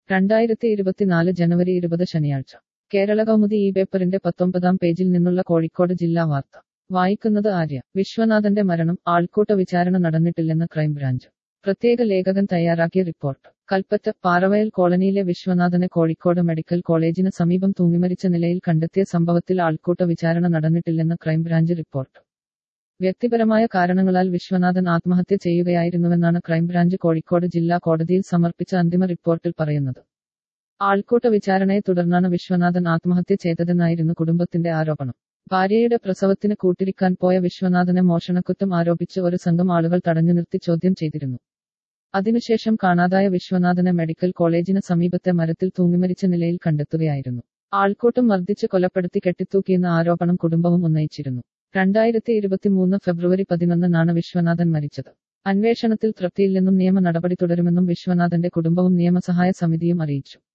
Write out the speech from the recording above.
2024 ജനുവരി 20 ശനിയാഴ്ച കേരളകൗമുദി ഈ പേപ്പറിന്റെ 19-ാം പേജിൽ നിന്നുള്ള കോഴിക്കോട് ജില്ലാ വാർത്ത വായിക്കുന്നത് ആര്യ. വിശ്വനാഥന്റെ മരണം ആൾക്കൂട്ട വിചാരണ നടന്നിട്ടില്ലെന്ന് ക്രൈംബ്രാഞ്ച്. പ്രത്യേക ലേഖകൻ തയ്യാറാക്കിയ റിപ്പോർട്ട്. കൽപ്പറ്റ പാറവയൽ കോളനിയിലെ വിശ്വനാഥനെ കോഴിക്കോട് മെഡിക്കൽ കോളേജിന് സമീപം തൂങ്ങിമരിച്ച നിലയിൽ കണ്ടെത്തിയ സംഭവത്തിൽ ആൾക്കൂട്ട വിചാരണ നടന്നിട്ടില്ലെന്ന് ക്രൈംബ്രാഞ്ച് റിപ്പോർട്ട്. വ്യക്തിപരമായ കാരണങ്ങളാൽ വിശ്വനാഥൻ ആത്മഹത്യ ചെയ്യുകയായിരുന്നുവെന്നാണ് ക്രൈംബ്രാഞ്ച് കോഴിക്കോട് ജില്ലാ കോടതിയിൽ സമർപ്പിച്ച അന്തിമ റിപ്പോർട്ടിൽ പറയുന്നത്. ആൾക്കൂട്ട വിചാരണയെ തുടർന്നാണ് വിശ്വനാഥൻ ആത്മഹത്യ ചെയ്തതെന്നായിരുന്നു കുടുംബത്തിന്റെ ആരോപണം. ഭാര്യയുടെ പ്രസവത്തിന് കൂട്ടിരിക്കാൻ പോയ വിശ്വനാഥനെ മോഷണക്കുറ്റം ആരോപിച്ച് ഒരു സംഘം ആളുകൾ തടഞ്ഞു നിർത്തി ചോദ്യം ചെയ്തിരുന്നു. അതിനുശേഷം കാണാതായ വിശ്വനാഥനെ മെഡിക്കൽ കോളേജിന് സമീപത്തെ മരത്തിൽ തൂങ്ങിമരിച്ച നിലയിൽ കണ്ടെത്തുകയായിരുന്നു. ആൾക്കൂട്ടം മർദ്ദിച്ച് കൊലപ്പെടുത്തി കെട്ടിത്തൂക്കിയെന്ന ആരോപണം കുടുംബവും ഉന്നയിച്ചിരുന്നു. 2023 ഫെബ്രുവരി 11-നാണ് വിശ്വനാഥൻ മരിച്ചത്. അന്വേഷണത്തിൽ തൃപ്തിയില്ലെന്നും നിയമ നടപടി തുടരുമെന്നും വിശ്വനാഥന്റെ കുടുംബവും നിയമസഹായ സമിതിയും അറിയിച്ചു.